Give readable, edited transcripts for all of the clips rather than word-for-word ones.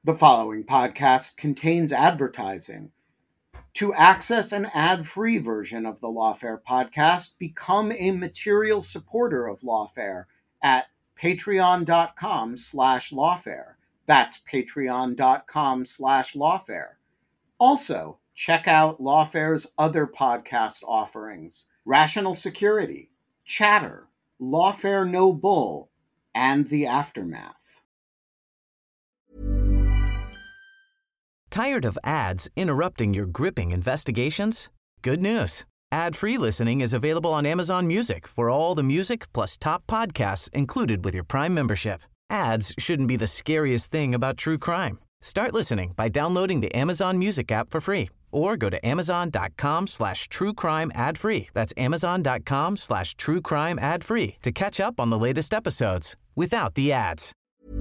The following podcast contains advertising. To access an ad-free version of the Lawfare podcast, become a material supporter of Lawfare at patreon.com/lawfare. That's patreon.com/lawfare. Also, check out Lawfare's other podcast offerings: Rational Security, Chatter, Lawfare No Bull, and The Aftermath. Tired of ads interrupting your gripping investigations? Good news. Ad-free listening is available on Amazon Music for all the music plus top podcasts included with your Prime membership. Ads shouldn't be the scariest thing about true crime. Start listening by downloading the Amazon Music app for free or go to amazon.com/truecrime ad-free. That's amazon.com/truecrime ad-free to catch up on the latest episodes without the ads.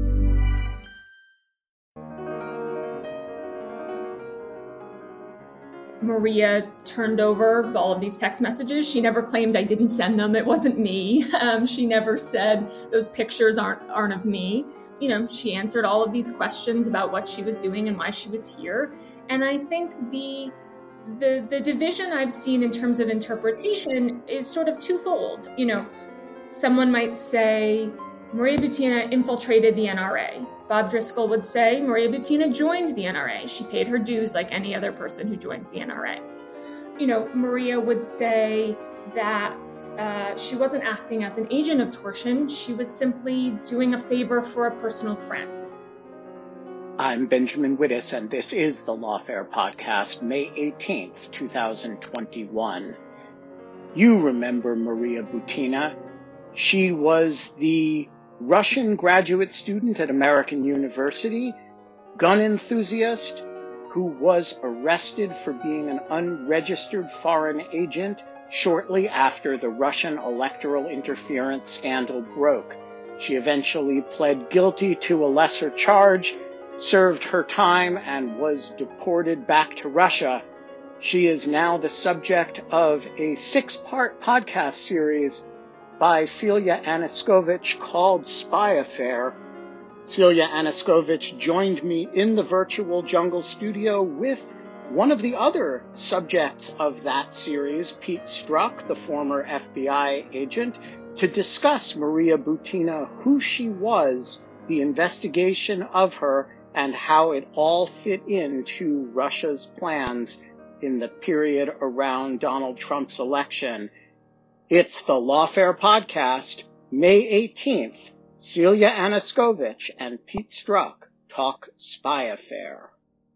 Maria turned over all of these text messages. She never claimed I didn't send them. It wasn't me. She never said those pictures aren't of me. She answered all of these questions about what she was doing and why she was here. And I think the division I've seen in terms of interpretation is sort of twofold. Someone might say Maria Butina infiltrated the NRA. Bob Driscoll would say Maria Butina joined the NRA. She paid her dues like any other person who joins the NRA. Maria would say that she wasn't acting as an agent of torsion. She was simply doing a favor for a personal friend. I'm Benjamin Wittes, and this is the Lawfare Podcast, May 18th, 2021. You remember Maria Butina. She was the Russian graduate student at American University, gun enthusiast, who was arrested for being an unregistered foreign agent shortly after the Russian electoral interference scandal broke. She eventually pled guilty to a lesser charge, served her time, and was deported back to Russia. She is now the subject of a 6-part podcast series by Celia Aniskovich called Spy Affair. Celia Aniskovich joined me in the virtual Jungle studio with one of the other subjects of that series, Pete Strzok, the former FBI agent, to discuss Maria Butina, who she was, the investigation of her, and how it all fit into Russia's plans in the period around Donald Trump's election. It's the Lawfare Podcast, May 18th. Celia Aniskovich and Pete Strzok talk Spy Affair.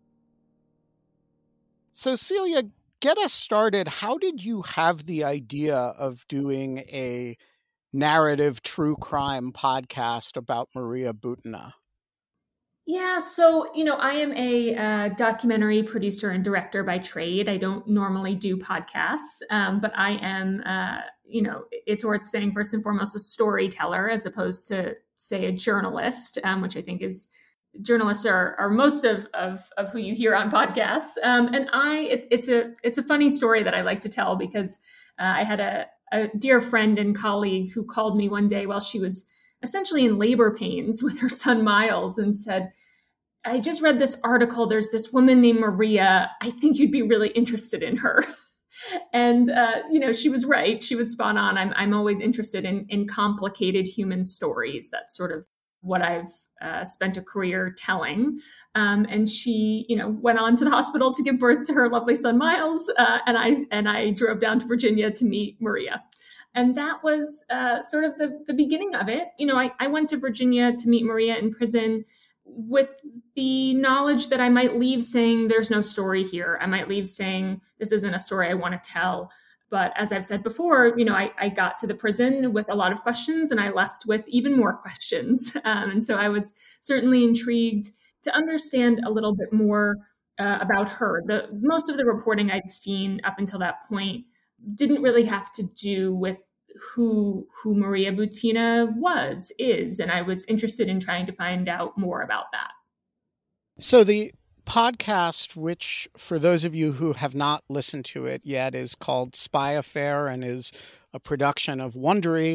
So, Celia, get us started. How did you have the idea of doing a narrative true crime podcast about Maria Butina? Yeah, so, I am a documentary producer and director by trade. I don't normally do podcasts, but I am, it's worth saying first and foremost, a storyteller as opposed to, say, a journalist, which I think is, journalists are most of who you hear on podcasts. And it's a funny story that I like to tell because I had a dear friend and colleague who called me one day while she was essentially in labor pains with her son Miles and said, I just read this article. There's this woman named Maria. I think you'd be really interested in her. And, she was right. She was spot on. I'm always interested in complicated human stories. That's sort of what I've spent a career telling. And she, went on to the hospital to give birth to her lovely son, Miles. And I drove down to Virginia to meet Maria. And that was sort of the beginning of it. I went to Virginia to meet Maria in prison with the knowledge that I might leave saying there's no story here. I might leave saying this isn't a story I want to tell. But as I've said before, I got to the prison with a lot of questions and I left with even more questions. And so I was certainly intrigued to understand a little bit more about her. Most of the reporting I'd seen up until that point didn't really have to do with who Maria Butina is. And I was interested in trying to find out more about that. So the podcast, which for those of you who have not listened to it yet, is called Spy Affair and is a production of Wondery.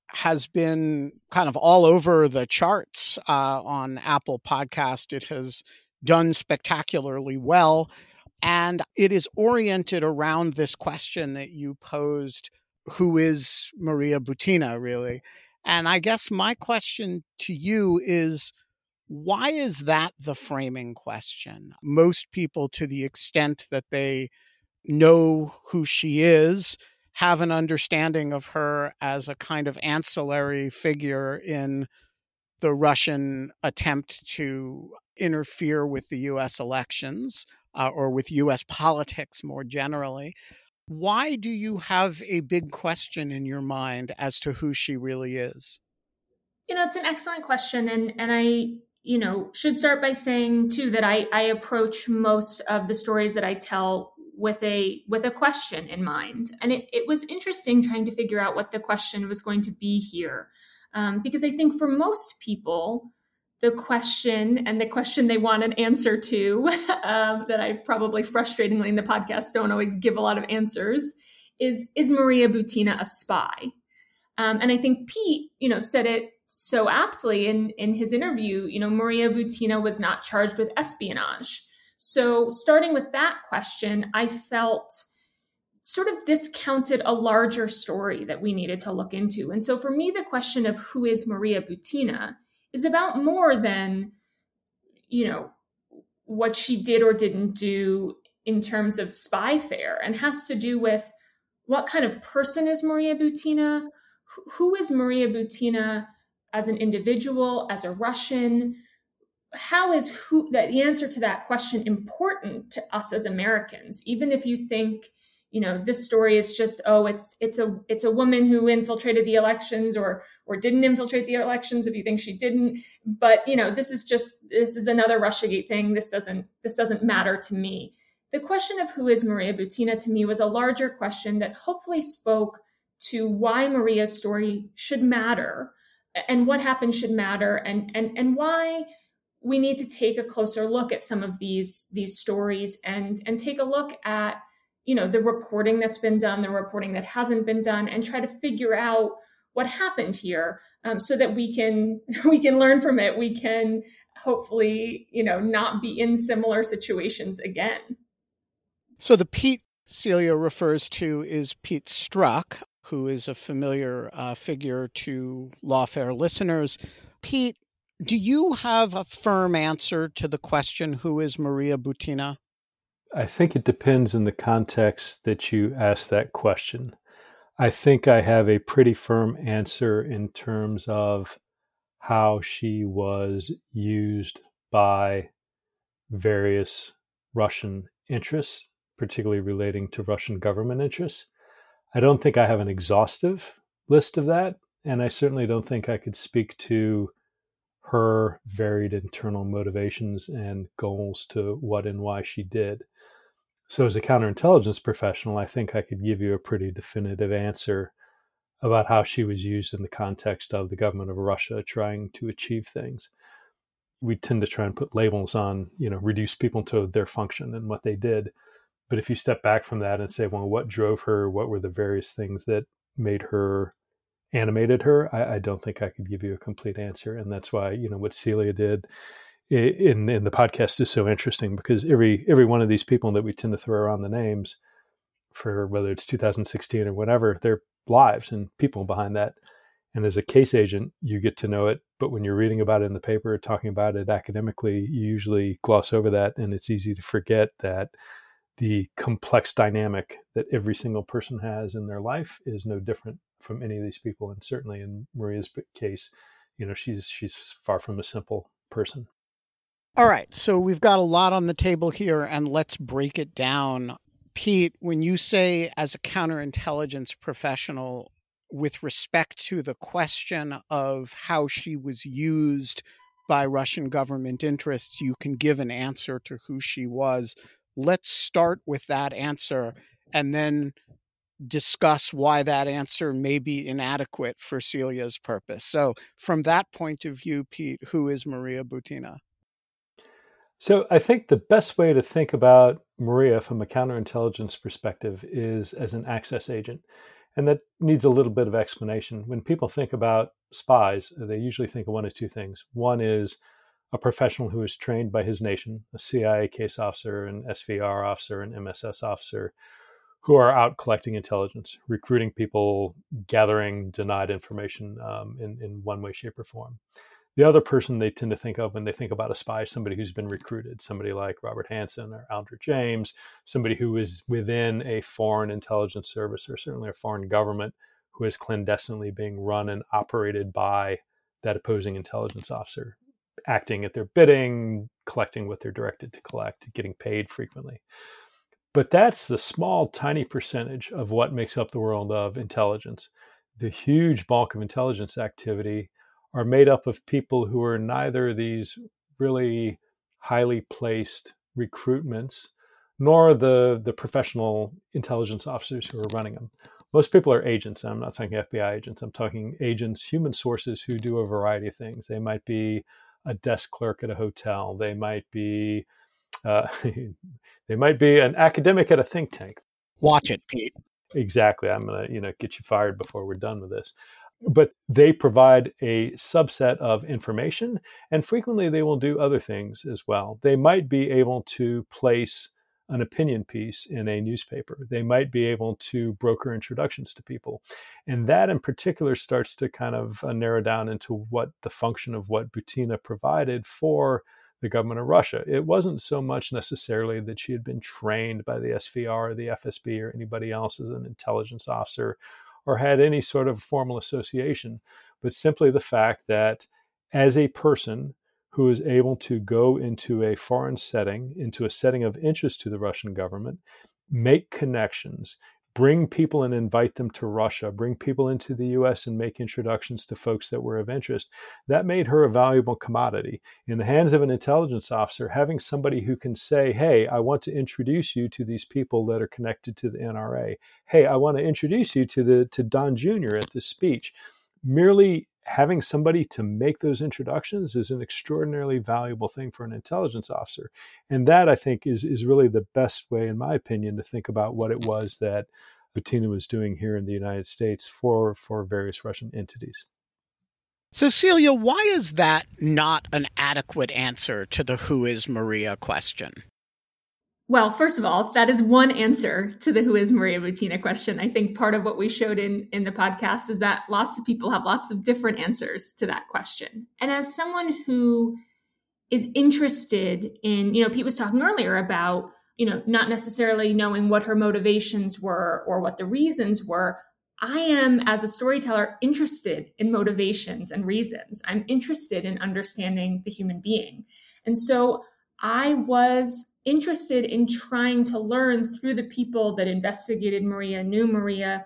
has been kind of all over the charts on Apple Podcast. It has done spectacularly well. And it is oriented around this question that you posed, who is Maria Butina, really? And I guess my question to you is, why is that the framing question? Most people, to the extent that they know who she is, have an understanding of her as a kind of ancillary figure in the Russian attempt to interfere with the U.S. elections or with U.S. politics more generally. Why do you have a big question in your mind as to who she really is? It's an excellent question. And I, should start by saying too, that I approach most of the stories that I tell with a question in mind. And it was interesting trying to figure out what the question was going to be here. Because I think for most people, the question they want an answer to, that I probably frustratingly in the podcast don't always give a lot of answers, is Maria Butina a spy? And I think Pete, said it so aptly in his interview. Maria Butina was not charged with espionage. So starting with that question, I felt sort of discounted a larger story that we needed to look into. And so for me, the question of who is Maria Butina is about more than, what she did or didn't do in terms of spy fare, and has to do with what kind of person is Maria Butina? Who is Maria Butina as an individual, as a Russian? How is the answer to that question important to us as Americans? Even if you think, this story is just, it's a woman who infiltrated the elections or didn't infiltrate the elections, if you think she didn't. But, this is another Russiagate thing. This doesn't matter to me. The question of who is Maria Butina to me was a larger question that hopefully spoke to why Maria's story should matter and what happened should matter, and why we need to take a closer look at some of these stories and take a look at, the reporting that's been done, the reporting that hasn't been done, and try to figure out what happened here, so that we can learn from it. We can hopefully, not be in similar situations again. So the Pete Celia refers to is Pete Strzok, who is a familiar figure to Lawfare listeners. Pete, do you have a firm answer to the question, who is Maria Butina? I think it depends in the context that you ask that question. I think I have a pretty firm answer in terms of how she was used by various Russian interests, particularly relating to Russian government interests. I don't think I have an exhaustive list of that, and I certainly don't think I could speak to her varied internal motivations and goals to what and why she did. So as a counterintelligence professional, I think I could give you a pretty definitive answer about how she was used in the context of the government of Russia trying to achieve things. We tend to try and put labels on, reduce people to their function and what they did. But if you step back from that and say, well, what drove her? What were the various things that animated her? I don't think I could give you a complete answer. And that's why, what Celia did in the podcast is so interesting, because every one of these people that we tend to throw around the names for, whether it's 2016 or whatever, their lives and people behind that. And as a case agent, you get to know it. But when you're reading about it in the paper, talking about it academically, you usually gloss over that. And it's easy to forget that the complex dynamic that every single person has in their life is no different from any of these people. And certainly in Maria's case, she's far from a simple person. All right. So we've got a lot on the table here, and let's break it down. Pete, when you say as a counterintelligence professional, with respect to the question of how she was used by Russian government interests, you can give an answer to who she was. Let's start with that answer and then discuss why that answer may be inadequate for Celia's purpose. So from that point of view, Pete, who is Maria Butina? So I think the best way to think about Maria from a counterintelligence perspective is as an access agent. And that needs a little bit of explanation. When people think about spies, they usually think of one of two things. One is a professional who is trained by his nation, a CIA case officer, an SVR officer, an MSS officer, who are out collecting intelligence, recruiting people, gathering denied information in one way, shape, or form. The other person they tend to think of when they think about a spy is somebody who's been recruited, somebody like Robert Hanssen or Aldrich James, somebody who is within a foreign intelligence service or certainly a foreign government who is clandestinely being run and operated by that opposing intelligence officer, acting at their bidding, collecting what they're directed to collect, getting paid frequently. But that's the small, tiny percentage of what makes up the world of intelligence. The huge bulk of intelligence activity are made up of people who are neither these really highly placed recruitments, nor the professional intelligence officers who are running them. Most people are agents. I'm not talking FBI agents. I'm talking agents, human sources who do a variety of things. They might be a desk clerk at a hotel. They might be they might be an academic at a think tank. Watch it, Pete. Exactly. I'm going to get you fired before we're done with this. But they provide a subset of information, and frequently they will do other things as well. They might be able to place an opinion piece in a newspaper. They might be able to broker introductions to people. And that in particular starts to kind of narrow down into what the function of what Butina provided for the government of Russia. It wasn't so much necessarily that she had been trained by the SVR or the FSB or anybody else as an intelligence officer or had any sort of formal association, but simply the fact that as a person who is able to go into a foreign setting, into a setting of interest to the Russian government, make connections, bring people and invite them to Russia, bring people into the US and make introductions to folks that were of interest, that made her a valuable commodity. In the hands of an intelligence officer, having somebody who can say, hey, I want to introduce you to these people that are connected to the NRA. Hey, I want to introduce you to Don Jr. at this speech. Merely having somebody to make those introductions is an extraordinarily valuable thing for an intelligence officer. And that, I think, is really the best way, in my opinion, to think about what it was that Butina was doing here in the United States for various Russian entities. So, Celia, why is that not an adequate answer to the who is Maria question? Well, first of all, that is one answer to the who is Maria Butina question. I think part of what we showed in the podcast is that lots of people have lots of different answers to that question. And as someone who is interested in, Pete was talking earlier about, not necessarily knowing what her motivations were or what the reasons were. I am, as a storyteller, interested in motivations and reasons. I'm interested in understanding the human being. And so I was interested in trying to learn through the people that investigated Maria, knew Maria,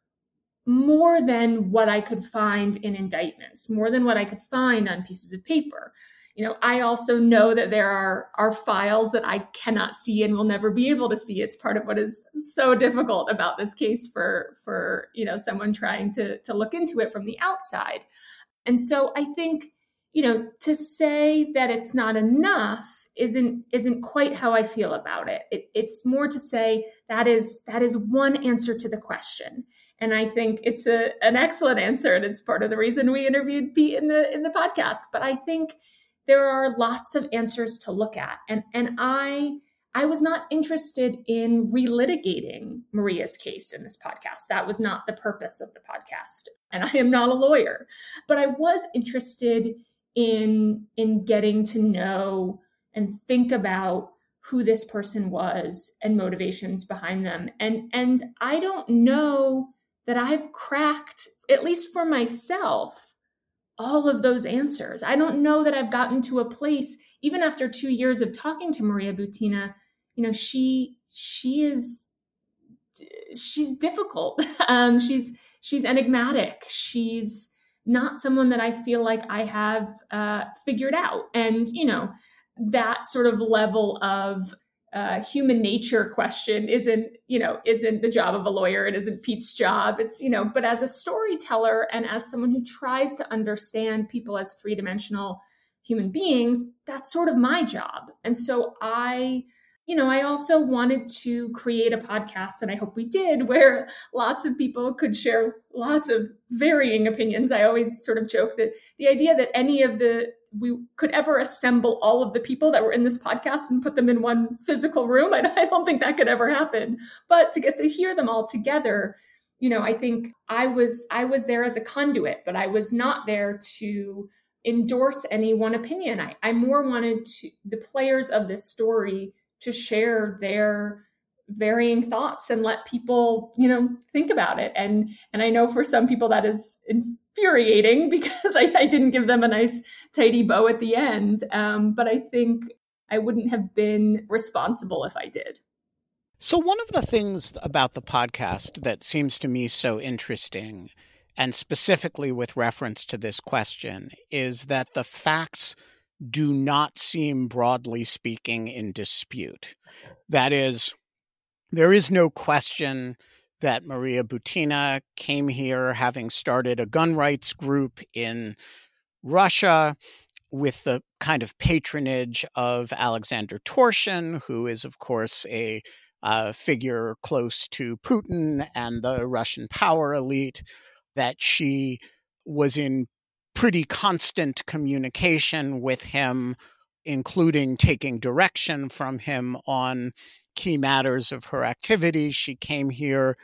more than what I could find in indictments, more than what I could find on pieces of paper. I also know that there are files that I cannot see and will never be able to see. It's part of what is so difficult about this case for someone trying to look into it from the outside. And so I think, to say that it's not enough isn't quite how I feel about it. It's more to say that is one answer to the question. And I think it's an excellent answer. And it's part of the reason we interviewed Pete in the podcast. But I think there are lots of answers to look at. And I was not interested in relitigating Maria's case in this podcast. That was not the purpose of the podcast. And I am not a lawyer, but I was interested in getting to know and think about who this person was and motivations behind them. And I don't know that I've cracked, at least for myself, all of those answers. I don't know that I've gotten to a place, even after 2 years of talking to Maria Butina, she's difficult. She's enigmatic. She's not someone that I feel like I have figured out. And, that sort of level of human nature question isn't the job of a lawyer. It isn't Pete's job. It's, but as a storyteller and as someone who tries to understand people as three-dimensional human beings, that's sort of my job. And so I I also wanted to create a podcast, and I hope we did, where lots of people could share lots of varying opinions. I always sort of joke that the idea that we could ever assemble all of the people that were in this podcast and put them in one physical room, I don't think that could ever happen. But to get to hear them all together, I think I was there as a conduit, but I was not there to endorse any one opinion. I more wanted the players of this story to share their varying thoughts and let people, think about it. And I know for some people that is infuriating because I didn't give them a nice tidy bow at the end. But I think I wouldn't have been responsible if I did. So one of the things about the podcast that seems to me so interesting, and specifically with reference to this question, is that the facts do not seem, broadly speaking, in dispute. That is, there is no question that Maria Butina came here having started a gun rights group in Russia with the kind of patronage of Alexander Torshin, who is, of course, a figure close to Putin and the Russian power elite, that she was in pretty constant communication with him, including taking direction from him on key matters of her activity. She came here,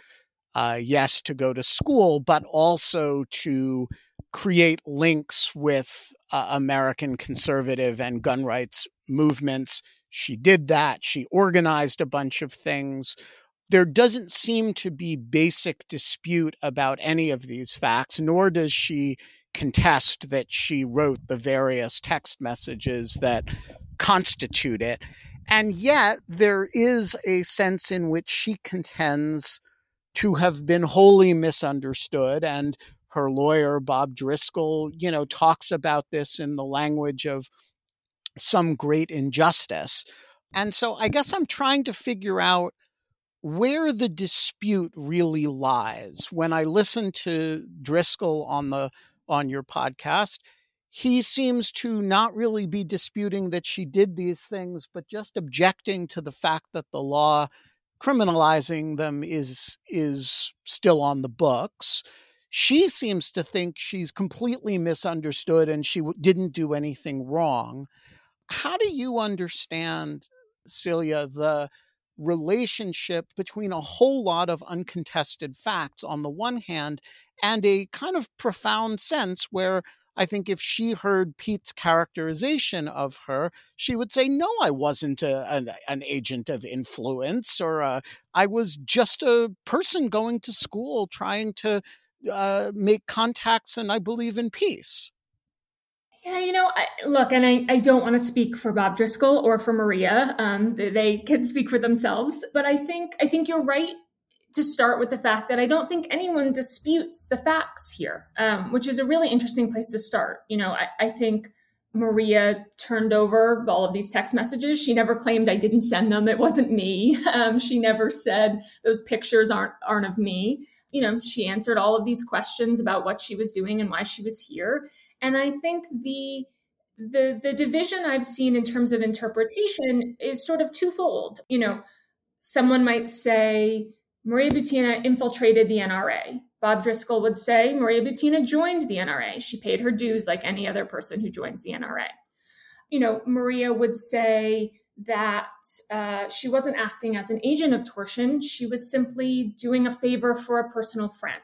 yes, to go to school, but also to create links with American conservative and gun rights movements. She did that. She organized a bunch of things. There doesn't seem to be basic dispute about any of these facts, nor does she contest that she wrote the various text messages that constitute it. And yet there is a sense in which she contends to have been wholly misunderstood. And her lawyer, Bob Driscoll, talks about this in the language of some great injustice. And so I guess I'm trying to figure out where the dispute really lies. When I listen to Driscoll on your podcast, he seems to not really be disputing that she did these things, but just objecting to the fact that the law criminalizing them is still on the books. She seems to think she's completely misunderstood and she didn't do anything wrong. How do you understand, Celia, the relationship between a whole lot of uncontested facts on the one hand and a kind of profound sense where I think if she heard Pete's characterization of her, she would say, no, I wasn't an agent of influence, or I was just a person going to school trying to make contacts, and I believe in peace. Yeah, I don't want to speak for Bob Driscoll or for Maria. They can speak for themselves. But I think you're right to start with the fact that I don't think anyone disputes the facts here, which is a really interesting place to start. I think Maria turned over all of these text messages. She never claimed I didn't send them. It wasn't me. She never said those pictures aren't of me. She answered all of these questions about what she was doing and why she was here. And I think the division I've seen in terms of interpretation is sort of twofold. Someone might say Maria Butina infiltrated the NRA. Bob Driscoll would say Maria Butina joined the NRA. She paid her dues like any other person who joins the NRA. Maria would say that she wasn't acting as an agent of Torshin. She was simply doing a favor for a personal friend.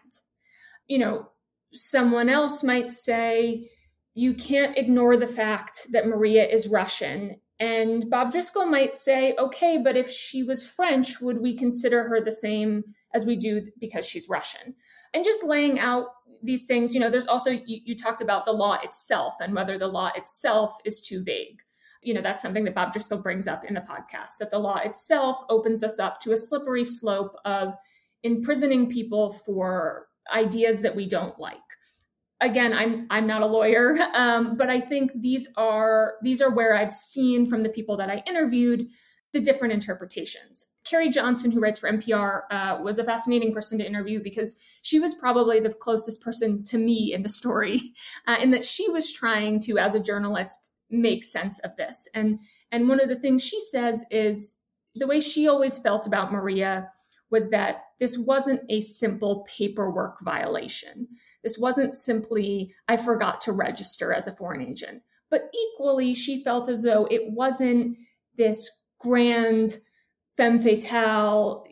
Someone else might say, you can't ignore the fact that Maria is Russian. And Bob Driscoll might say, okay, but if she was French, would we consider her the same as we do because she's Russian? And just laying out these things, there's also, you talked about the law itself and whether the law itself is too vague. That's something that Bob Driscoll brings up in the podcast, that the law itself opens us up to a slippery slope of imprisoning people for ideas that we don't like. Again, I'm not a lawyer, but I think these are where I've seen from the people that I interviewed the different interpretations. Carrie Johnson, who writes for NPR, was a fascinating person to interview because she was probably the closest person to me in the story, in that she was trying to, as a journalist, make sense of this. And one of the things she says is, The way she always felt about Maria was that this wasn't a simple paperwork violation. This wasn't simply, I forgot to register as a foreign agent. But equally, she felt as though it wasn't this grand femme fatale,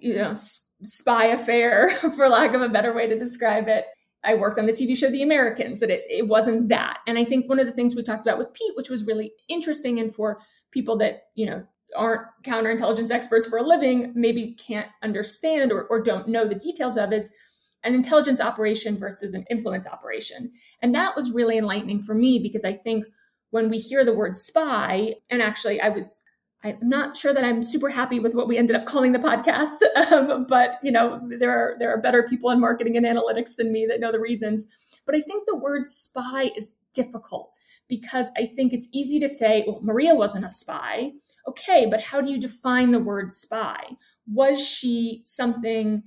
spy affair, for lack of a better way to describe it. I worked on the TV show The Americans, that it wasn't that. And I think one of the things we talked about with Pete, which was really interesting, and for people that, aren't counterintelligence experts for a living, maybe can't understand or don't know the details of, is an intelligence operation versus an influence operation. And that was really enlightening for me, because I think when we hear the word spy, and actually I'm not sure that I'm super happy with what we ended up calling the podcast, but there are better people in marketing and analytics than me that know the reasons. But I think the word spy is difficult, because I think it's easy to say, well, Maria wasn't a spy. Okay, but how do you define the word spy? Was she something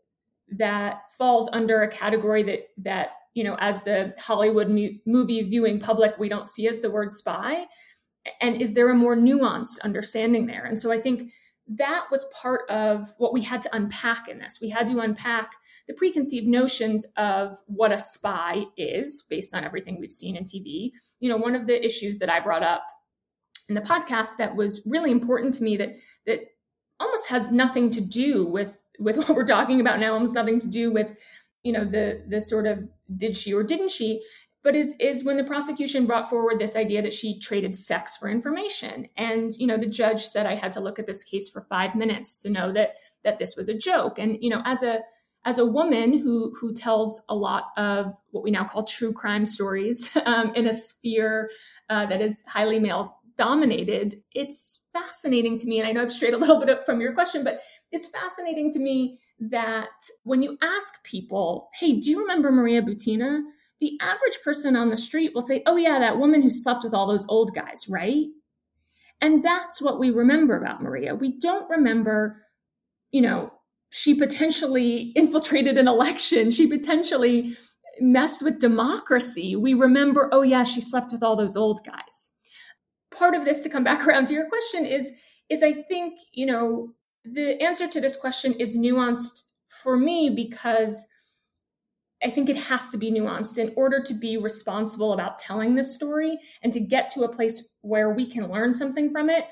that falls under a category that as the Hollywood movie viewing public, we don't see as the word spy? And is there a more nuanced understanding there? And so I think that was part of what we had to unpack in this. We had to unpack the preconceived notions of what a spy is based on everything we've seen in TV. One of the issues that I brought up in the podcast that was really important to me, that almost has nothing to do with what we're talking about now, almost nothing to do with, the sort of did she or didn't she, but is when the prosecution brought forward this idea that she traded sex for information. And, the judge said I had to look at this case for 5 minutes to know that this was a joke. And, as a woman who tells a lot of what we now call true crime stories in a sphere that is highly male dominated, it's fascinating to me. And I know I've strayed a little bit up from your question, but it's fascinating to me that when you ask people, hey, do you remember Maria Butina? The average person on the street will say, oh yeah, that woman who slept with all those old guys, right? And that's what we remember about Maria. We don't remember, she potentially infiltrated an election. She potentially messed with democracy. We remember, oh yeah, she slept with all those old guys. Part of this, to come back around to your question, is I think, the answer to this question is nuanced for me, because I think it has to be nuanced in order to be responsible about telling this story and to get to a place where we can learn something from it.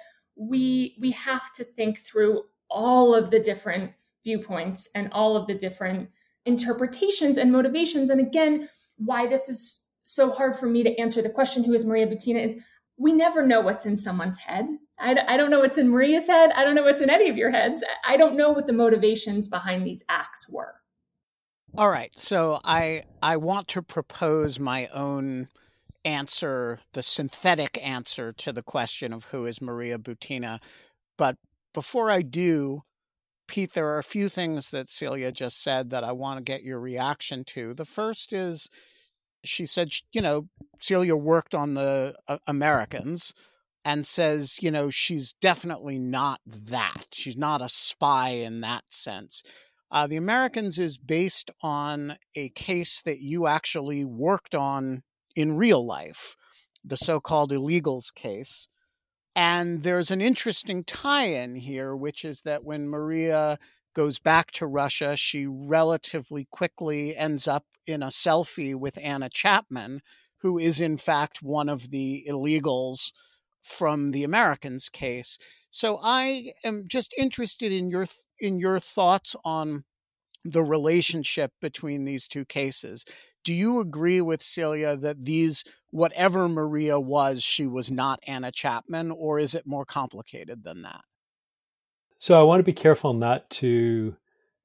We have to think through all of the different viewpoints and all of the different interpretations and motivations. And again, why this is so hard for me to answer the question, who is Maria Butina, is we never know what's in someone's head. I don't know what's in Maria's head. I don't know what's in any of your heads. I don't know what the motivations behind these acts were. All right. So I want to propose my own answer, the synthetic answer to the question of who is Maria Butina. But before I do, Pete, there are a few things that Celia just said that I want to get your reaction to. The first is, she said, Celia worked on the Americans, and says, she's definitely not that. She's not a spy in that sense. The Americans is based on a case that you actually worked on in real life, the so-called illegals case. And there's an interesting tie-in here, which is that when Maria goes back to Russia, she relatively quickly ends up in a selfie with Anna Chapman, who is in fact one of the illegals from the Americans case. So I am just interested in your thoughts on the relationship between these two cases. Do you agree with Celia that whatever Maria was, she was not Anna Chapman, or is it more complicated than that? So I want to be careful not to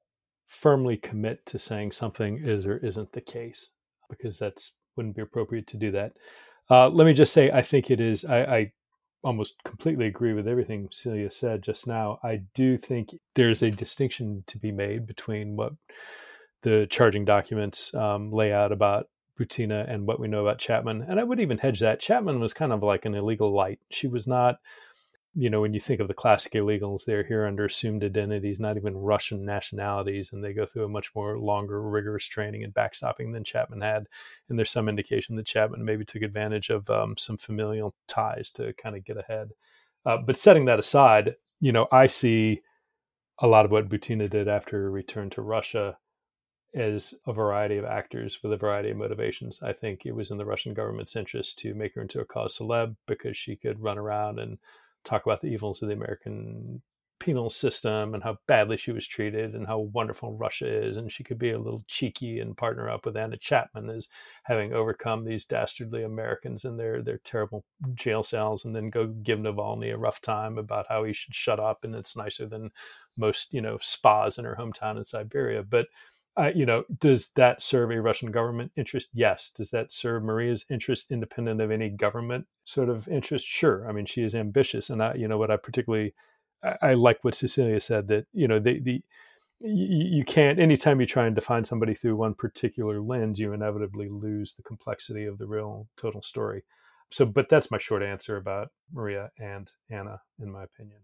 firmly commit to saying something is or isn't the case, because that wouldn't be appropriate to do that. Let me just say, I think it is. I almost completely agree with everything Celia said just now. I do think there's a distinction to be made between what the charging documents lay out about Butina and what we know about Chapman. And I would even hedge that. Chapman was kind of like an illegal light. She was not, when you think of the classic illegals, they're here under assumed identities, not even Russian nationalities, and they go through a much more longer, rigorous training and backstopping than Chapman had. And there's some indication that Chapman maybe took advantage of some familial ties to kind of get ahead. But setting that aside, I see a lot of what Butina did after her return to Russia as a variety of actors with a variety of motivations. I think it was in the Russian government's interest to make her into a cause celeb because she could run around and talk about the evils of the American penal system and how badly she was treated and how wonderful Russia is. And she could be a little cheeky and partner up with Anna Chapman as having overcome these dastardly Americans in their terrible jail cells, and then go give Navalny a rough time about how he should shut up and it's nicer than most, spas in her hometown in Siberia. But does that serve a Russian government interest? Yes. Does that serve Maria's interest independent of any government sort of interest? Sure. I mean, she is ambitious. And what I particularly, I like what Cecilia said, that, you can't, anytime you try and define somebody through one particular lens, you inevitably lose the complexity of the real total story. So, but that's my short answer about Maria and Anna, in my opinion.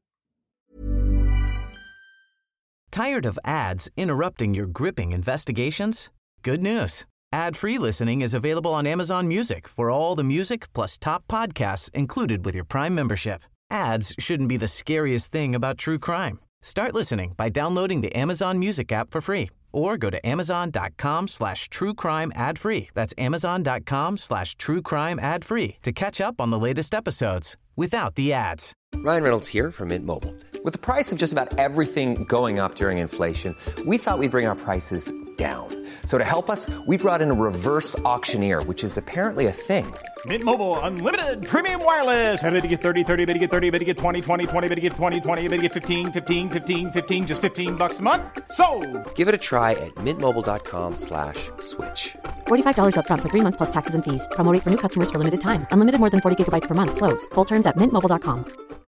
Tired of ads interrupting your gripping investigations? Good news. Ad-free listening is available on Amazon Music for all the music plus top podcasts included with your Prime membership. Ads shouldn't be the scariest thing about true crime. Start listening by downloading the Amazon Music app for free or go to amazon.com/truecrime ad-free. That's amazon.com/truecrime ad-free to catch up on the latest episodes without the ads. Ryan Reynolds here from Mint Mobile. With the price of just about everything going up during inflation, we thought we'd bring our prices down. So to help us, we brought in a reverse auctioneer, which is apparently a thing. Mint Mobile Unlimited Premium Wireless. How to get 30, 30, bit to get 30, bit to get 20, 20, 20, bit to get 20, 20, bit to get 15, 15, 15, 15, just $15 a month? Sold! Give it a try at mintmobile.com/switch. $45 up front for 3 months plus taxes and fees. Promo rate for new customers for limited time. Unlimited more than 40 gigabytes per month. Slows full terms at mintmobile.com.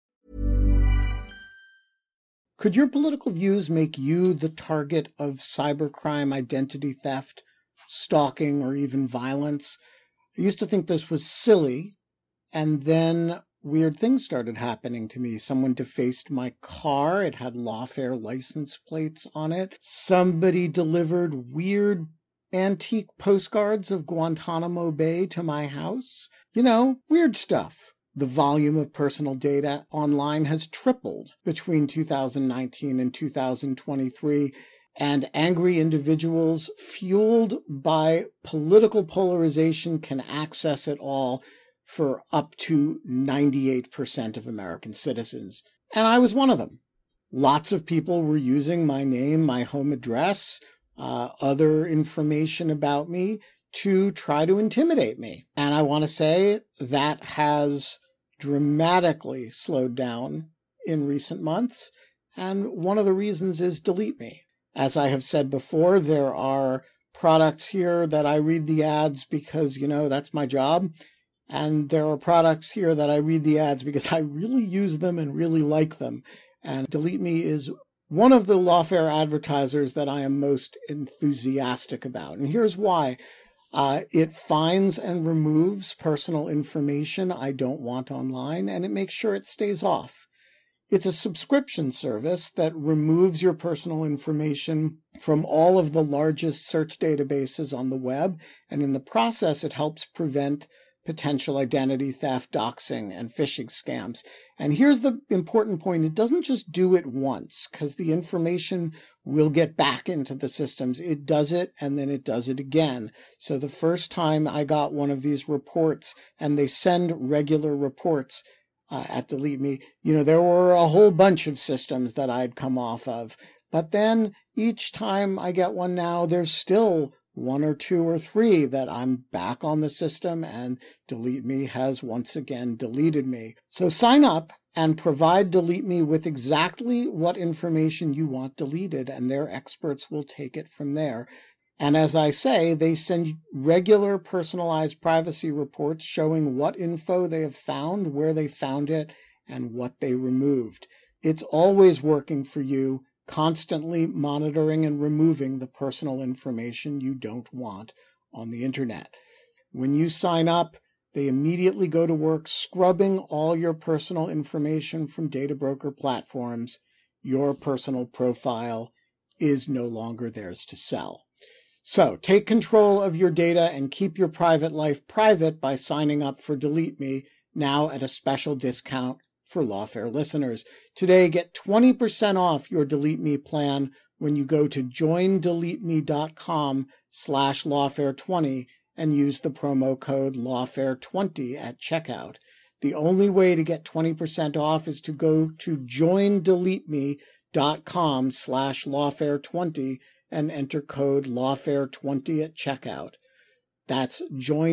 Could your political views make you the target of cybercrime, identity theft, stalking, or even violence? I used to think this was silly, and then weird things started happening to me. Someone defaced my car. It had lawfare license plates on it. Somebody delivered weird antique postcards of Guantanamo Bay to my house. Weird stuff. The volume of personal data online has tripled between 2019 and 2023, and angry individuals fueled by political polarization can access it all for up to 98% of American citizens. And I was one of them. Lots of people were using my name, my home address, other information about me to try to intimidate me. And I want to say that has dramatically slowed down in recent months. And one of the reasons is Delete Me. As I have said before, there are products here that I read the ads because, that's my job. And there are products here that I read the ads because I really use them and really like them. And Delete Me is one of the lawfare advertisers that I am most enthusiastic about. And here's why. It finds and removes personal information I don't want online, and it makes sure it stays off. It's a subscription service that removes your personal information from all of the largest search databases on the web, and in the process, it helps prevent potential identity theft, doxing, and phishing scams. And here's the important point. It doesn't just do it once, because the information will get back into the systems. It does it, and then it does it again. So the first time I got one of these reports, and they send regular reports at Delete Me, there were a whole bunch of systems that I'd come off of. But then each time I get one now, there's still 1 or 2 or 3 that I'm back on the system, and Delete Me has once again deleted me. So sign up and provide Delete Me with exactly what information you want deleted, and their experts will take it from there. And as I say, they send regular personalized privacy reports showing what info they have found, where they found it, and what they removed. It's always working for you, constantly monitoring and removing the personal information you don't want on the internet. When you sign up, they immediately go to work scrubbing all your personal information from data broker platforms. Your personal profile is no longer theirs to sell. So take control of your data and keep your private life private by signing up for Delete Me now at a special discount for Lawfare listeners. Today, get 20% off your Delete Me plan when you go to joindeleteme.com/lawfare20 and use the promo code lawfare20 at checkout. The only way to get 20% off is to go to joindeleteme.com/lawfare20 and enter code lawfare20 at checkout. That's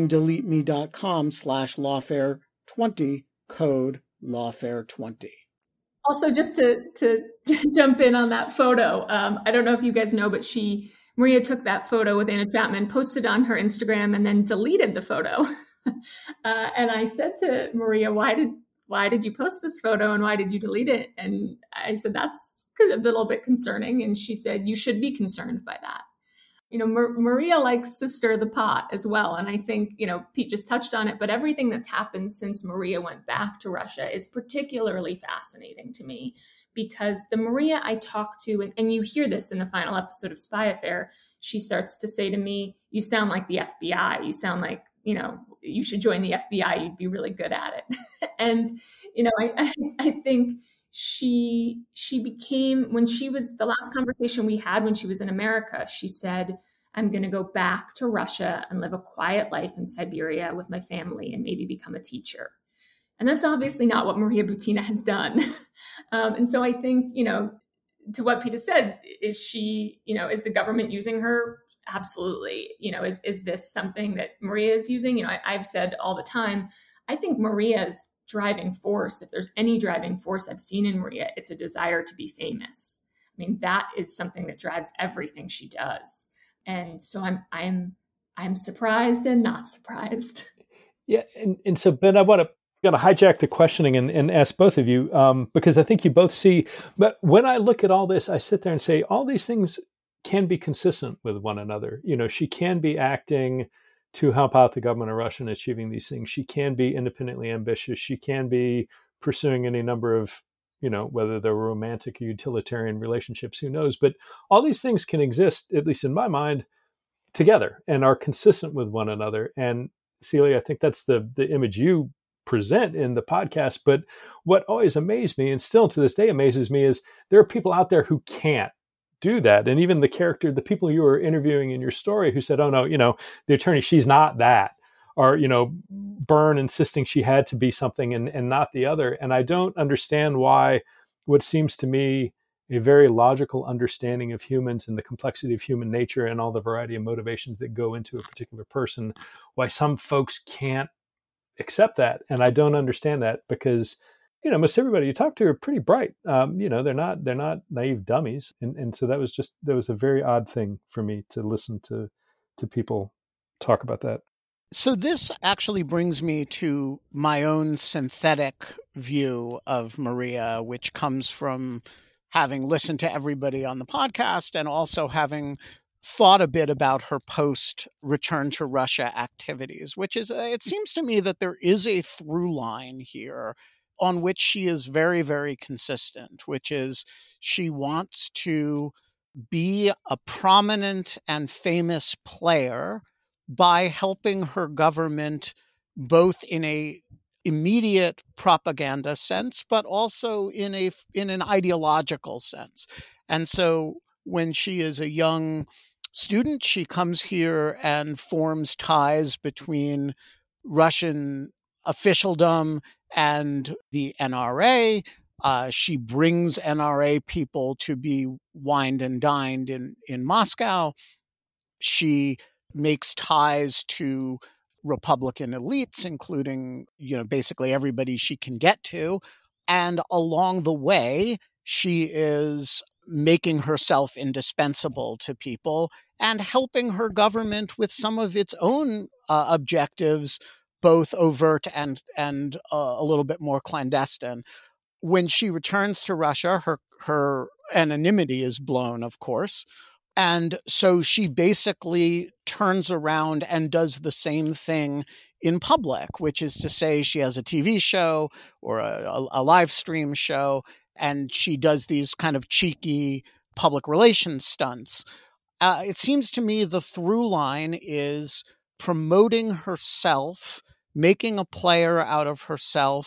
joindeleteme.com/lawfare20, code lawfare20. Also, just to jump in on that photo, I don't know if you guys know, but Maria took that photo with Anna Chapman, posted on her Instagram, and then deleted the photo. And I said to Maria, why did you post this photo and why did you delete it? And I said, that's a little bit concerning. And she said, you should be concerned by that. Maria likes to stir the pot as well. And I think, Pete just touched on it, but everything that's happened since Maria went back to Russia is particularly fascinating to me, because the Maria I talked to, and you hear this in the final episode of Spy Affair, she starts to say to me, you sound like the FBI. You sound like, you should join the FBI. You'd be really good at it. And, I think she became, when she was, the last conversation we had when she was in America, she said, I'm going to go back to Russia and live a quiet life in Siberia with my family and maybe become a teacher. And that's obviously not what Maria Butina has done. And so I think, to what Peter said, is she, is the government using her? Absolutely. Is this something that Maria is using? I've said all the time, I think Maria's driving force, if there's any driving force I've seen in Maria, it's a desire to be famous. I mean, that is something that drives everything she does. And so I'm surprised and not surprised. Yeah. And so, Ben, I want to hijack the questioning and ask both of you, because I think you both see, but when I look at all this, I sit there and say, all these things can be consistent with one another. She can be acting to help out the government of Russia in achieving these things. She can be independently ambitious. She can be pursuing any number of, whether they're romantic or utilitarian relationships, who knows? But all these things can exist, at least in my mind, together and are consistent with one another. And Celia, I think that's the image you present in the podcast. But what always amazed me, and still to this day amazes me, is there are people out there who can't do that. And even the people you were interviewing in your story who said, oh no, the attorney, she's not that, or, Byrne insisting she had to be something and not the other. And I don't understand why what seems to me a very logical understanding of humans and the complexity of human nature and all the variety of motivations that go into a particular person, why some folks can't accept that. And I don't understand that, because most everybody you talk to are pretty bright. They're not naive dummies. And so that was a very odd thing for me to listen to people talk about that. So this actually brings me to my own synthetic view of Maria, which comes from having listened to everybody on the podcast and also having thought a bit about her post-return to Russia activities, which is, it seems to me that there is a through line here on which she is very, very consistent, which is she wants to be a prominent and famous player by helping her government both in a immediate propaganda sense, but also in an ideological sense. And so when she is a young student, she comes here and forms ties between Russian officialdom and the NRA. She brings NRA people to be wined and dined in Moscow. She makes ties to Republican elites, including, basically everybody she can get to. And along the way, she is making herself indispensable to people and helping her government with some of its own objectives, both overt and a little bit more clandestine. When she returns to Russia, her anonymity is blown, of course. And so she basically turns around and does the same thing in public, which is to say she has a TV show or a live stream show, and she does these kind of cheeky public relations stunts. It seems to me the through line is promoting herself, making a player out of herself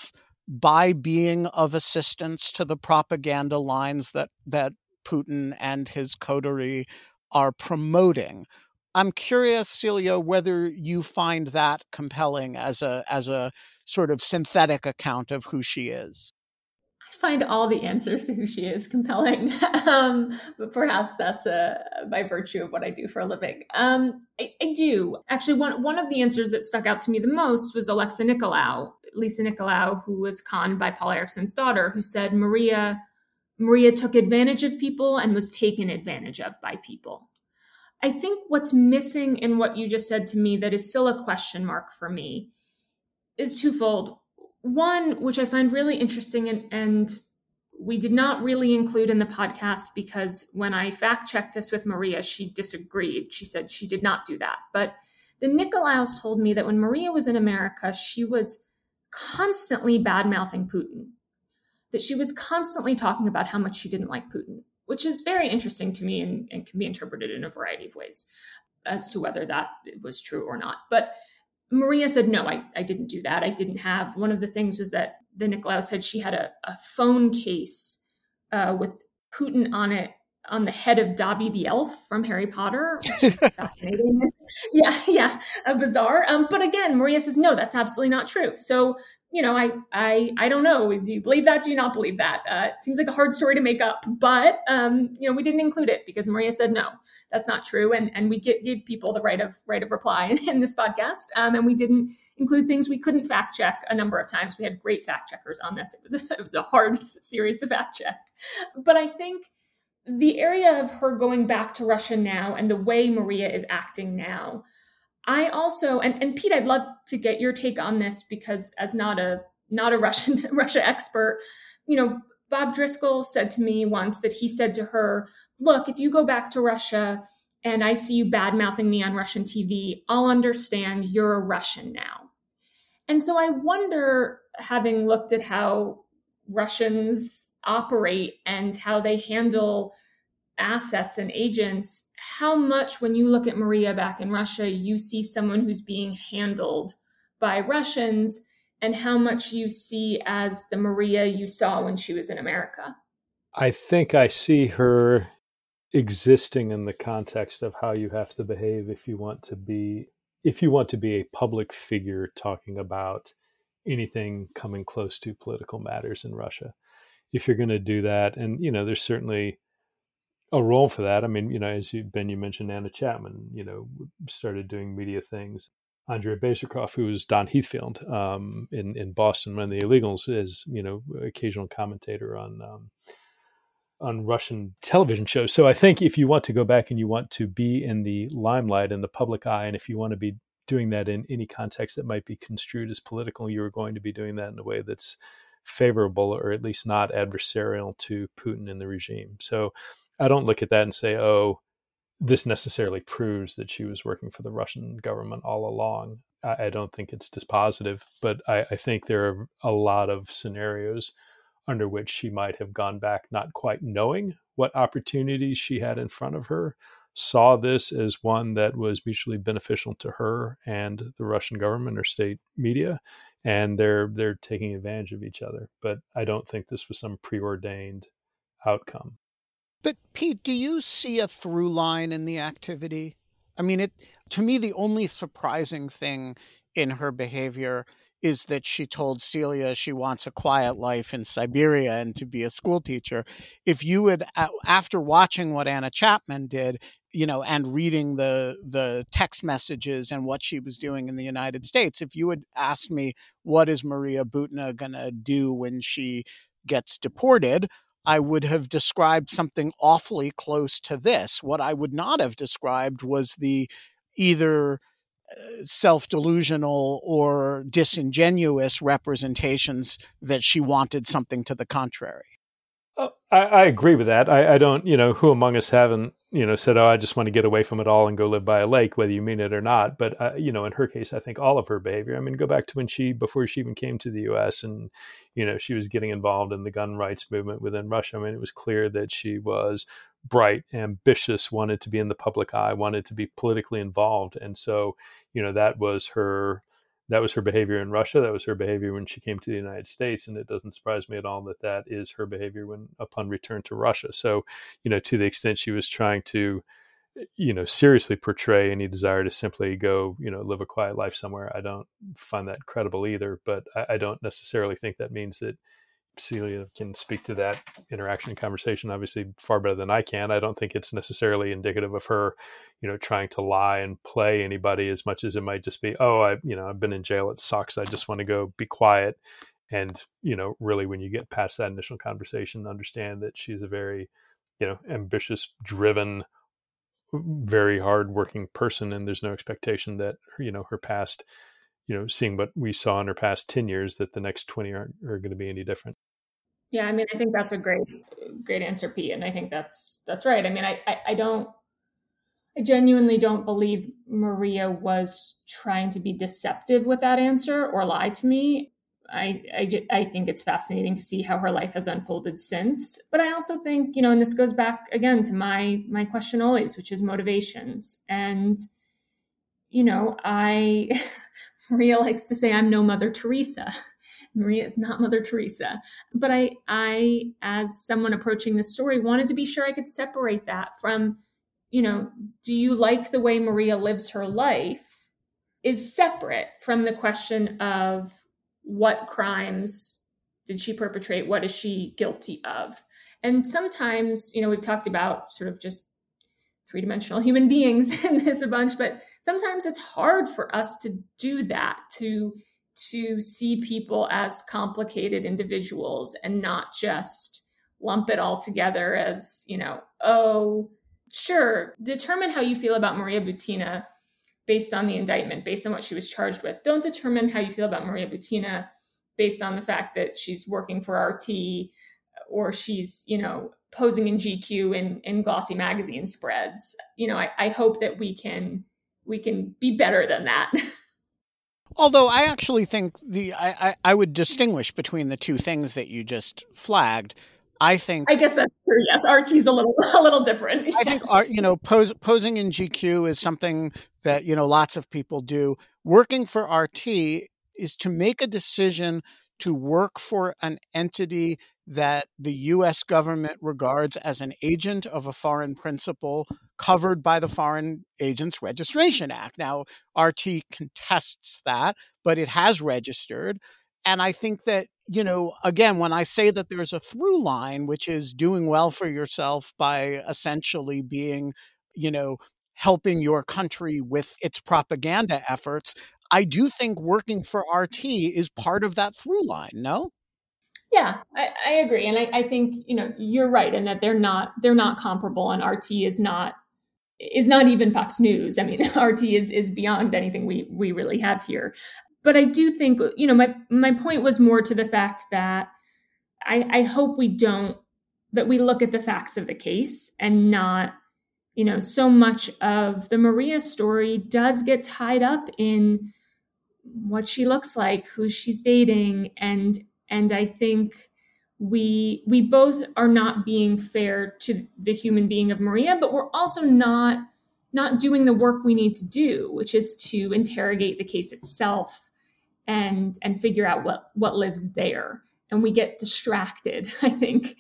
by being of assistance to the propaganda lines that Putin and his coterie are promoting. I'm curious, Celia, whether you find that compelling as a sort of synthetic account of who she is. I find all the answers to who she is compelling, but perhaps that's by virtue of what I do for a living. I do. Actually, one of the answers that stuck out to me the most was Lisa Nicolau, who was conned by Paul Ericsson's daughter, who said Maria took advantage of people and was taken advantage of by people. I think what's missing in what you just said to me that is still a question mark for me is twofold. One, which I find really interesting and we did not really include in the podcast because when I fact-checked this with Maria, she disagreed. She said she did not do that. But the Nicolaus told me that when Maria was in America, she was constantly bad-mouthing Putin, that she was constantly talking about how much she didn't like Putin, which is very interesting to me and can be interpreted in a variety of ways as to whether that was true or not. But Maria said, no, I didn't do that. I didn't have. One of the things was that the Nicolaus said she had a phone case with Putin on it, on the head of Dobby the elf from Harry Potter, which is fascinating. Yeah, bizarre. But again, Maria says, no, that's absolutely not true. So, I don't know. Do you believe that? Do you not believe that? It seems like a hard story to make up, but, we didn't include it because Maria said, no, that's not true. And we gave people the right of reply in this podcast. And we didn't include things we couldn't fact check a number of times. We had great fact checkers on this. It was a hard series to fact check. But I think the area of her going back to Russia now and the way Maria is acting now, I also, and Pete, I'd love to get your take on this because as not a Russia expert, Bob Driscoll said to me once that he said to her, look, if you go back to Russia and I see you bad-mouthing me on Russian TV, I'll understand you're a Russian now. And so I wonder, having looked at how Russians operate and how they handle assets and agents, how much, when you look at Maria back in Russia, you see someone who's being handled by Russians, and how much you see as the Maria you saw when she was in America? I think I see her existing in the context of how you have to behave if you want to be a public figure talking about anything coming close to political matters in Russia. If you're going to do that, and there's certainly a role for that. I mean, as you mentioned Anna Chapman, started doing media things. Andrei Bezrikov, who was Don Heathfield in Boston, one of the illegals, is occasional commentator on Russian television shows. So I think if you want to go back and you want to be in the limelight, in the public eye, and if you want to be doing that in any context that might be construed as political, you're going to be doing that in a way that's favorable or at least not adversarial to Putin and the regime. So I don't look at that and say, oh, this necessarily proves that she was working for the Russian government all along. I don't think it's dispositive, but I think there are a lot of scenarios under which she might have gone back not quite knowing what opportunities she had in front of her, saw this as one that was mutually beneficial to her and the Russian government or state media, and they're taking advantage of each other. But I don't think this was some preordained outcome. But Pete, do you see a through line in the activity? I mean, to me, the only surprising thing in her behavior is that she told Celia she wants a quiet life in Siberia and to be a school teacher. If you had, after watching what Anna Chapman did, and reading the text messages and what she was doing in the United States, if you had asked me, what is Maria Butina going to do when she gets deported, I would have described something awfully close to this. What I would not have described was the either self-delusional or disingenuous representations that she wanted something to the contrary. I agree with that. I don't, who among us haven't, said, oh, I just want to get away from it all and go live by a lake, whether you mean it or not. But, in her case, I think all of her behavior, go back to before she even came to the U.S. and, she was getting involved in the gun rights movement within Russia. It was clear that she was bright, ambitious, wanted to be in the public eye, wanted to be politically involved. And so, that was her That was her behavior in Russia. That was her behavior when she came to the United States. And it doesn't surprise me at all that that is her behavior upon return to Russia. So, to the extent she was trying to, seriously portray any desire to simply go, live a quiet life somewhere, I don't find that credible either. But I don't necessarily think that means that Celia can speak to that interaction and conversation obviously far better than I can. I don't think it's necessarily indicative of her, trying to lie and play anybody as much as it might just be, I've been in jail. It sucks. I just want to go be quiet. And, really when you get past that initial conversation, understand that she's a very, ambitious, driven, very hardworking person. And there's no expectation that, her past, seeing what we saw in her past 10 years, that the next 20 are going to be any different. Yeah. I mean, I think that's a great answer, Pete. And I think that's right. I mean, I genuinely don't believe Maria was trying to be deceptive with that answer or lie to me. I think it's fascinating to see how her life has unfolded since. But I also think, and this goes back again to my question always, which is motivations. And, Maria likes to say, I'm no Mother Teresa. Maria is not Mother Teresa. But I, as someone approaching this story, wanted to be sure I could separate that from, do you like the way Maria lives her life is separate from the question of what crimes did she perpetrate? What is she guilty of? And sometimes, we've talked about sort of just three-dimensional human beings in this a bunch, but sometimes it's hard for us to do that, to see people as complicated individuals and not just lump it all together as, sure, determine how you feel about Maria Butina based on the indictment, based on what she was charged with. Don't determine how you feel about Maria Butina based on the fact that she's working for RT or she's, posing in GQ in glossy magazine spreads. I hope that we can be better than that. Although I actually think I would distinguish between the two things that you just flagged. I guess that's true. Yes, RT's a little different. Yes. I think posing in GQ is something that lots of people do. Working for RT is to make a decision to work for an entity that the U.S. government regards as an agent of a foreign principal covered by the Foreign Agents Registration Act. Now, RT contests that, but it has registered. And I think that, again, when I say that there's a through line, which is doing well for yourself by essentially being, helping your country with its propaganda efforts, I do think working for RT is part of that through line, no? Yeah, I agree. And I think, you're right in that they're not comparable, and RT is not even Fox News. I mean, RT is beyond anything we really have here. But I do think, my point was more to the fact that I hope that we look at the facts of the case and not, so much of the Maria story does get tied up in what she looks like, who she's dating. And I think we both are not being fair to the human being of Maria, but we're also not doing the work we need to do, which is to interrogate the case itself and figure out what lives there. And we get distracted. I think,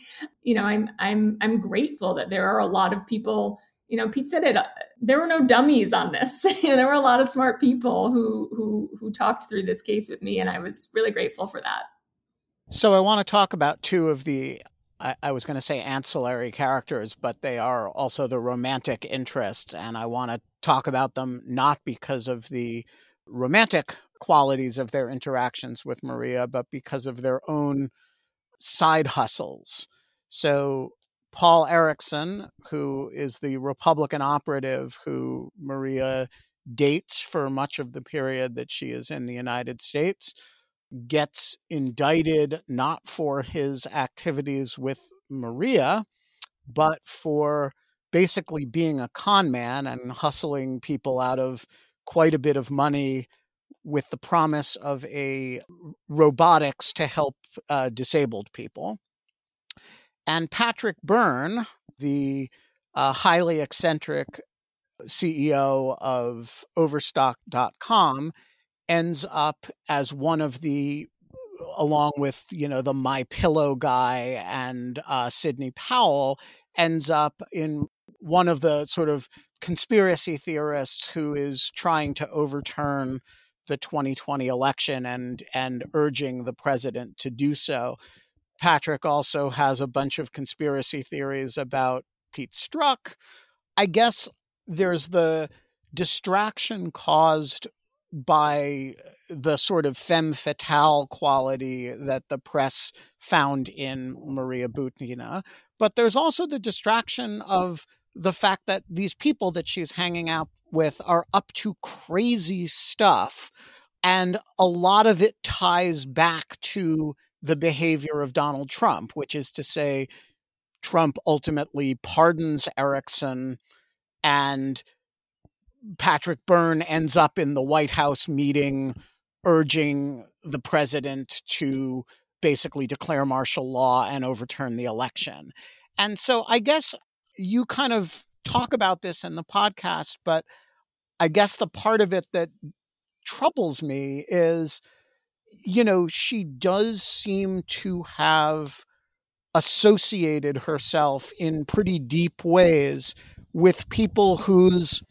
I'm grateful that there are a lot of people, Pete said it, there were no dummies on this. There were a lot of smart people who talked through this case with me. And I was really grateful for that. So I want to talk about two of the, I was going to say ancillary characters, but they are also the romantic interests. And I want to talk about them not because of the romantic qualities of their interactions with Maria, but because of their own side hustles. So Paul Erickson, who is the Republican operative who Maria dates for much of the period that she is in the United States, gets indicted not for his activities with Maria, but for basically being a con man and hustling people out of quite a bit of money with the promise of a robotics to help disabled people. And Patrick Byrne, the highly eccentric CEO of Overstock.com, ends up as one of the, along with, the My Pillow guy and Sidney Powell, ends up in one of the sort of conspiracy theorists who is trying to overturn the 2020 election and urging the president to do so. Patrick also has a bunch of conspiracy theories about Pete Strzok. I guess there's the distraction caused by the sort of femme fatale quality that the press found in Maria Butina. But there's also the distraction of the fact that these people that she's hanging out with are up to crazy stuff. And a lot of it ties back to the behavior of Donald Trump, which is to say, Trump ultimately pardons Erickson, and Patrick Byrne ends up in the White House meeting urging the president to basically declare martial law and overturn the election. And so I guess you kind of talk about this in the podcast, but I guess the part of it that troubles me is, she does seem to have associated herself in pretty deep ways with people whose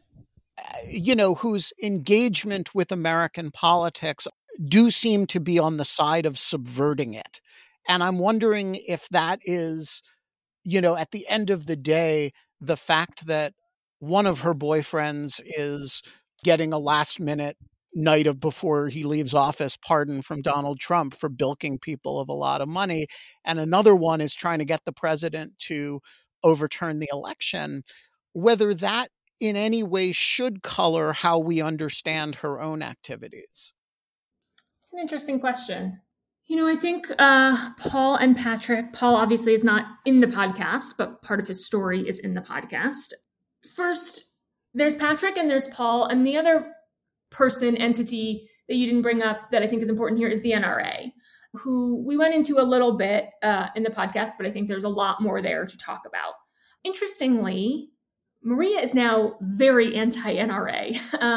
engagement with American politics do seem to be on the side of subverting it. And I'm wondering if that is, at the end of the day, the fact that one of her boyfriends is getting a last minute night of before he leaves office pardon from Donald Trump for bilking people of a lot of money, and another one is trying to get the president to overturn the election, whether that in any way should color how we understand her own activities. It's an interesting question. I think Paul and Patrick, Paul obviously is not in the podcast, but part of his story is in the podcast. First, there's Patrick and there's Paul, and the other entity that you didn't bring up that I think is important here is the NRA, who we went into a little bit in the podcast, but I think there's a lot more there to talk about. Interestingly, Maria is now very anti-NRA.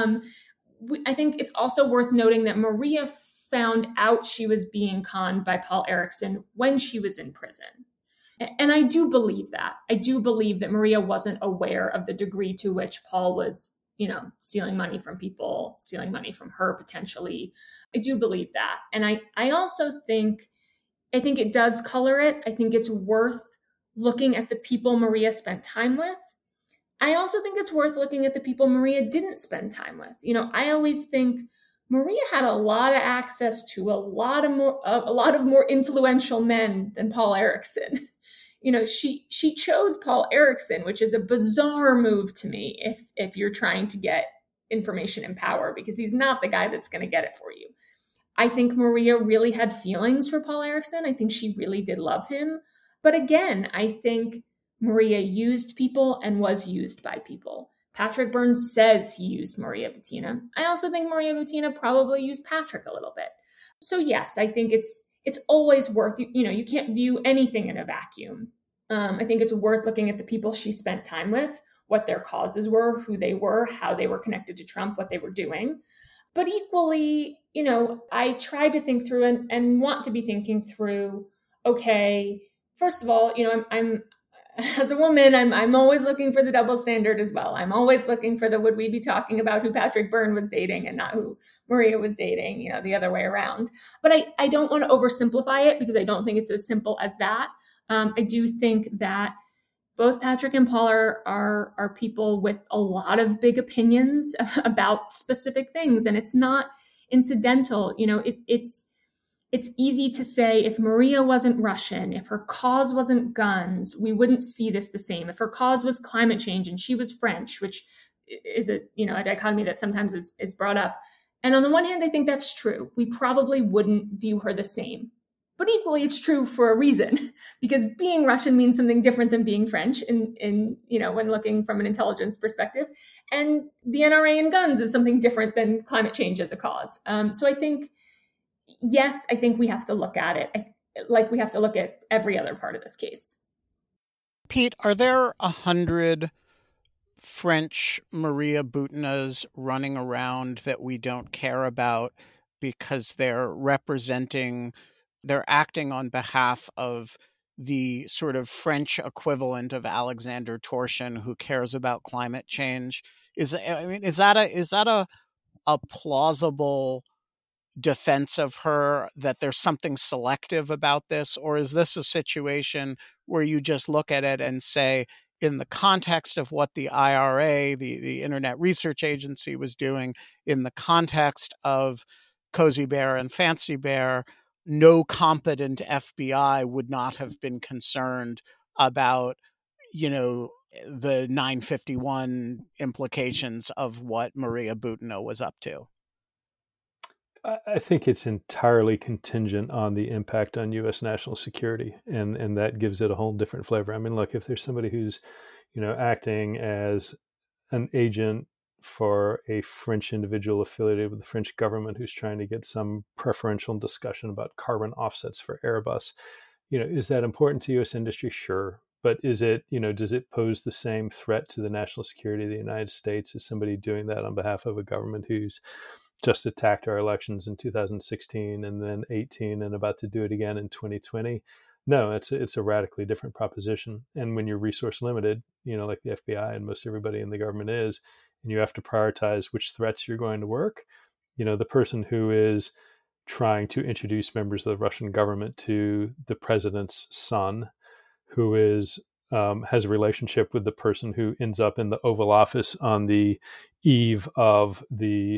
I think it's also worth noting that Maria found out she was being conned by Paul Erickson when she was in prison. And I do believe that. I do believe that Maria wasn't aware of the degree to which Paul was, stealing money from people, stealing money from her potentially. I do believe that. And I also think it does color it. I think it's worth looking at the people Maria spent time with. I also think it's worth looking at the people Maria didn't spend time with. I always think Maria had a lot of access to a lot of more influential men than Paul Erickson. She chose Paul Erickson, which is a bizarre move to me if you're trying to get information and power, because he's not the guy that's going to get it for you. I think Maria really had feelings for Paul Erickson. I think she really did love him. But again, I think Maria used people and was used by people. Patrick Byrne says he used Maria Butina. I also think Maria Butina probably used Patrick a little bit. So yes, I think it's always worth, you can't view anything in a vacuum. I think it's worth looking at the people she spent time with, what their causes were, who they were, how they were connected to Trump, what they were doing. But equally, I tried to think through and want to be thinking through, okay, first of all, I'm as a woman, I'm always looking for the double standard as well. I'm always looking for would we be talking about who Patrick Byrne was dating and not who Maria was dating, the other way around. But I don't want to oversimplify it, because I don't think it's as simple as that. I do think that both Patrick and Paul are people with a lot of big opinions about specific things, and it's not incidental. It's easy to say if Maria wasn't Russian, if her cause wasn't guns, we wouldn't see this the same. If her cause was climate change and she was French, which is a dichotomy that sometimes is brought up. And on the one hand, I think that's true. We probably wouldn't view her the same. But equally, it's true for a reason, because being Russian means something different than being French in when looking from an intelligence perspective. And the NRA and guns is something different than climate change as a cause. So I think, yes, I think we have to look at it like we have to look at every other part of this case. Pete, are there 100 French Maria Butinas running around that we don't care about because they're acting on behalf of the sort of French equivalent of Alexander Torshin, who cares about climate change. Is that a plausible defense of her, that there's something selective about this? Or is this a situation where you just look at it and say, in the context of what the IRA, the Internet Research Agency, was doing, in the context of Cozy Bear and Fancy Bear, no competent FBI would not have been concerned about, the 951 implications of what Maria Butina was up to? I think it's entirely contingent on the impact on U.S. national security, and that gives it a whole different flavor. I mean, look, if there's somebody who's, acting as an agent for a French individual affiliated with the French government who's trying to get some preferential discussion about carbon offsets for Airbus, is that important to U.S. industry? Sure. But is it, does it pose the same threat to the national security of the United States as somebody doing that on behalf of a government who's just attacked our elections in 2016 and then 18 and about to do it again in 2020? No, it's a radically different proposition. And when you're resource limited, like the FBI and most everybody in the government is, and you have to prioritize which threats you're going to work, the person who is trying to introduce members of the Russian government to the president's son, who is has a relationship with the person who ends up in the Oval Office on the eve of the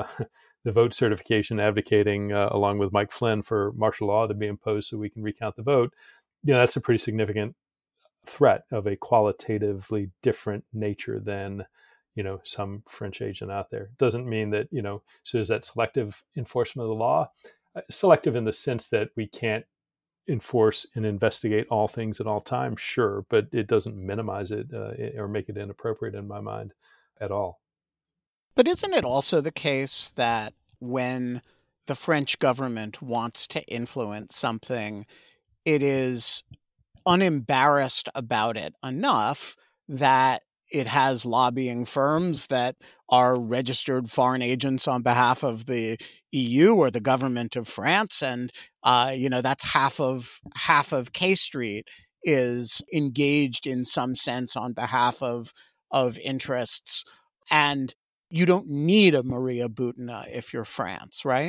vote certification, advocating along with Mike Flynn for martial law to be imposed so we can recount the vote. That's a pretty significant threat of a qualitatively different nature than some French agent out there. Doesn't mean that so is that selective enforcement of the law? Selective in the sense that we can't enforce and investigate all things at all times, sure, but it doesn't minimize it or make it inappropriate in my mind at all. But isn't it also the case that when the French government wants to influence something, it is unembarrassed about it enough that it has lobbying firms that are registered foreign agents on behalf of the EU or the government of France, and that's half of K Street is engaged in some sense on behalf of interests, and you don't need a Maria Butina if you're France, right?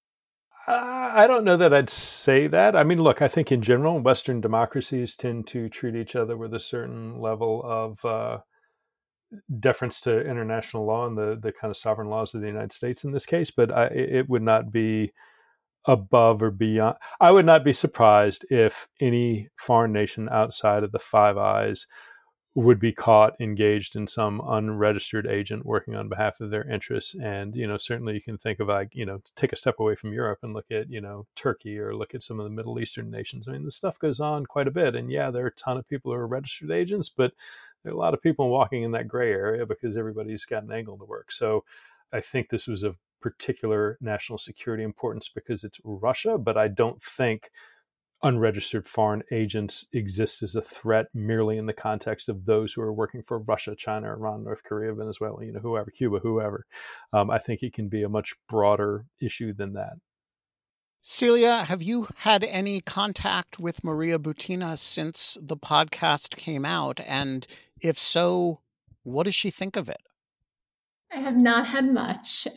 I don't know that I'd say that. I mean, look, I think in general, Western democracies tend to treat each other with a certain level of deference to international law and the kind of sovereign laws of the United States in this case, but it would not be above or beyond. I would not be surprised if any foreign nation outside of the Five Eyes would be caught engaged in some unregistered agent working on behalf of their interests. And, certainly you can think of take a step away from Europe and look at, Turkey or look at some of the Middle Eastern nations. I mean, this stuff goes on quite a bit. And yeah, there are a ton of people who are registered agents, but there are a lot of people walking in that gray area because everybody's got an angle to work. So I think this was of particular national security importance because it's Russia, but I don't think unregistered foreign agents exist as a threat merely in the context of those who are working for Russia, China, Iran, North Korea, Venezuela, whoever, Cuba, whoever. I think it can be a much broader issue than that. Celia, have you had any contact with Maria Butina since the podcast came out? And if so, what does she think of it? I have not had much.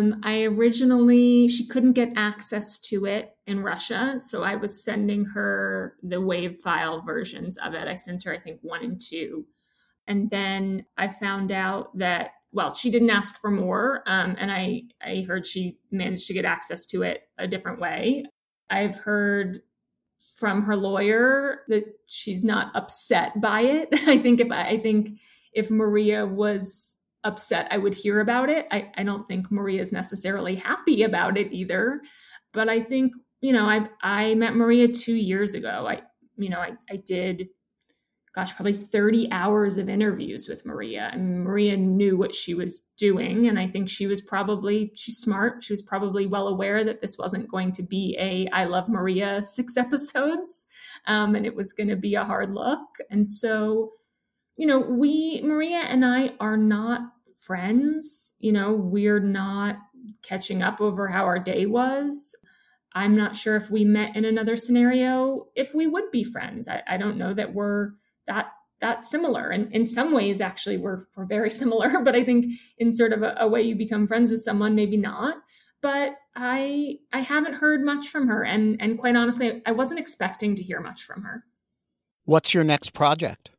She couldn't get access to it in Russia, so I was sending her the WAV file versions of it. I sent her, I think, 1 and 2. And then I found out that, she didn't ask for more, and I heard she managed to get access to it a different way. I've heard from her lawyer that she's not upset by it. I think if Maria was upset, I would hear about it. I don't think Maria is necessarily happy about it either. But I think, I met Maria 2 years ago. I did, probably 30 hours of interviews with Maria. And Maria knew what she was doing. And I think she's smart. She was probably well aware that this wasn't going to be a I Love Maria 6 episodes. And it was going to be a hard look. And so Maria and I are not friends. We're not catching up over how our day was. I'm not sure if we met in another scenario, if we would be friends. I don't know that we're that similar. And in some ways, actually, we're very similar. But I think in sort of a way you become friends with someone, maybe not. But I haven't heard much from her. And quite honestly, I wasn't expecting to hear much from her. What's your next project?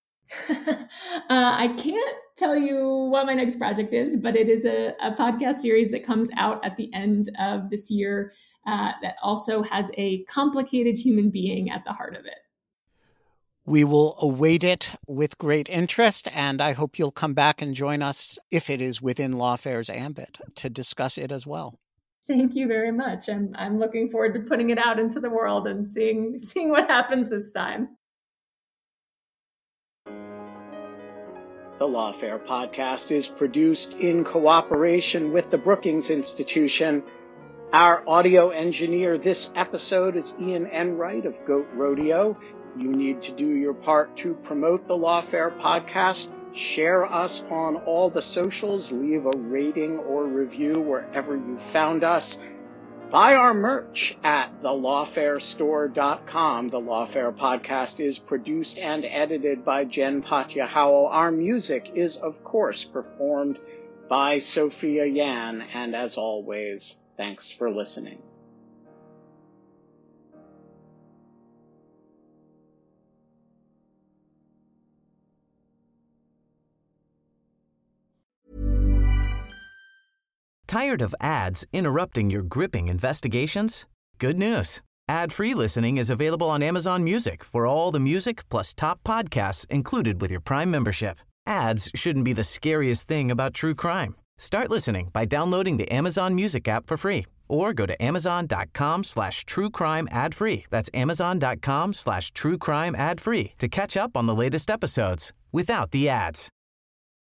I can't tell you what my next project is, but it is a podcast series that comes out at the end of this year that also has a complicated human being at the heart of it. We will await it with great interest, and I hope you'll come back and join us, if it is within Lawfare's ambit, to discuss it as well. Thank you very much. I'm looking forward to putting it out into the world and seeing what happens this time. The Lawfare podcast is produced in cooperation with the Brookings Institution. Our audio engineer this episode is Ian Enright of Goat Rodeo. You need to do your part to promote the Lawfare podcast. Share us on all the socials. Leave a rating or review wherever you found us. Buy our merch at thelawfarestore.com. The Lawfare podcast is produced and edited by Jen Patja Howell. Our music is, of course, performed by Sophia Yan. And as always, thanks for listening. Tired of ads interrupting your gripping investigations? Good news. Ad-free listening is available on Amazon Music for all the music plus top podcasts included with your Prime membership. Ads shouldn't be the scariest thing about true crime. Start listening by downloading the Amazon Music app for free or go to amazon.com/truecrime ad-free. That's amazon.com/truecrime ad-free to catch up on the latest episodes without the ads.